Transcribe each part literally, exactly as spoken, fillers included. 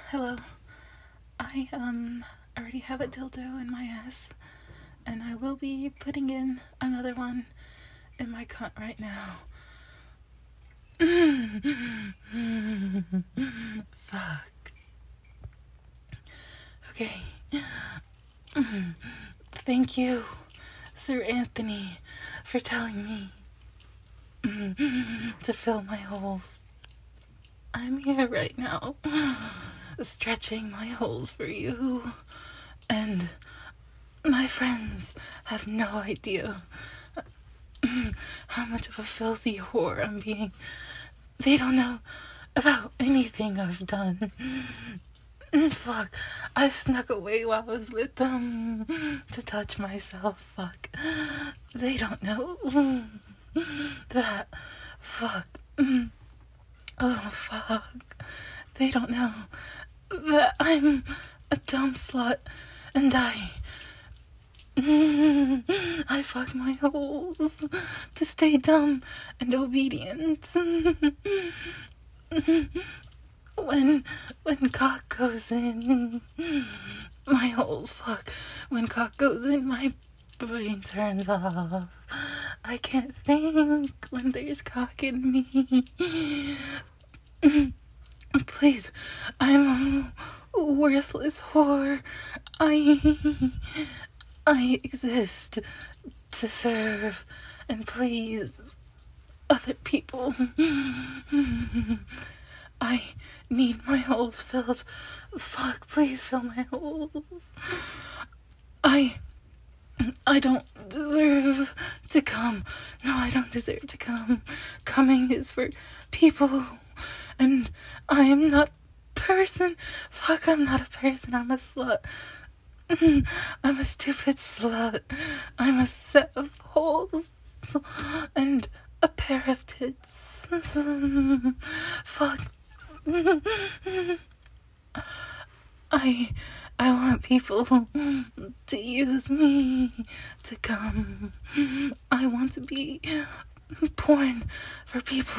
hello. I, um, already have a dildo in my ass, and I will be putting in another one in my cunt right now. Fuck. Okay. Thank you, Sir Anthony, for telling me to fill my holes. I'm here right now, stretching my holes for you, and my friends have no idea how much of a filthy whore I'm being. They don't know about anything I've done. Fuck, I've snuck away while I was with them to touch myself. Fuck, they don't know that. Fuck. Oh, fuck. They don't know that I'm a dumb slut and I... I fuck my holes to stay dumb and obedient. When, when cock goes in, my holes fuck. When cock goes in, my brain turns off. I can't think when there's cock in me. Please, I'm a worthless whore. I, I exist to serve and please other people. I need my holes filled. Fuck, please fill my holes. I... I don't deserve to come. No, I don't deserve to come. Coming is for people. And I am not a person. Fuck, I'm not a person. I'm a slut. I'm a stupid slut. I'm a set of holes. And a pair of tits. Fuck. I... I want people to use me to come. I want to be porn for people.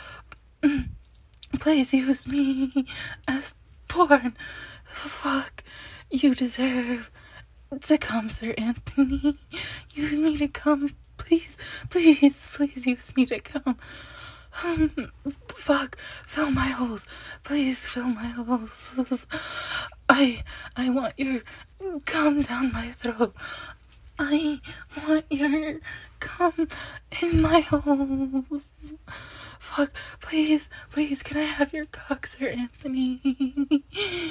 Please use me as porn. Fuck. You deserve to come, Sir Anthony. Use me to come. Please, please, please use me to come. Um, fuck. Fill my holes. Please fill my holes. I, I want your cum down my throat. I want your cum in my holes. Fuck, please, please, can I have your cock, Sir Anthony?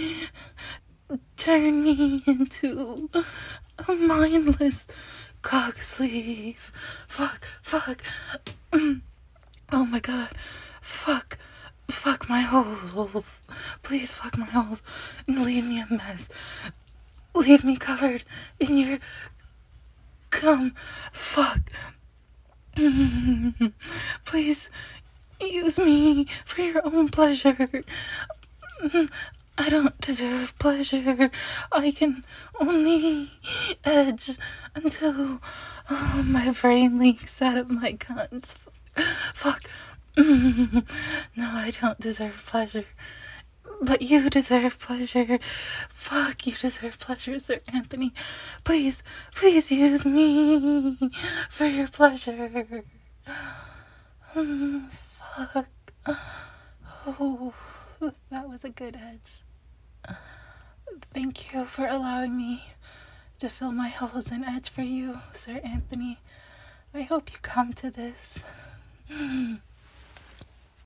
Turn me into a mindless cock sleeve. Fuck, fuck. Oh my god. Fuck. Fuck my holes. Please fuck my holes and leave me a mess. Leave me covered in your cum. Fuck. Please use me for your own pleasure. I don't deserve pleasure. I can only edge until oh, my brain leaks out of my guns. Fuck. No, I don't deserve pleasure. But you deserve pleasure. Fuck, you deserve pleasure, Sir Anthony. Please, please use me for your pleasure. Fuck. Oh, that was a good edge. Thank you for allowing me to fill my holes and edge for you, Sir Anthony. I hope you come to this.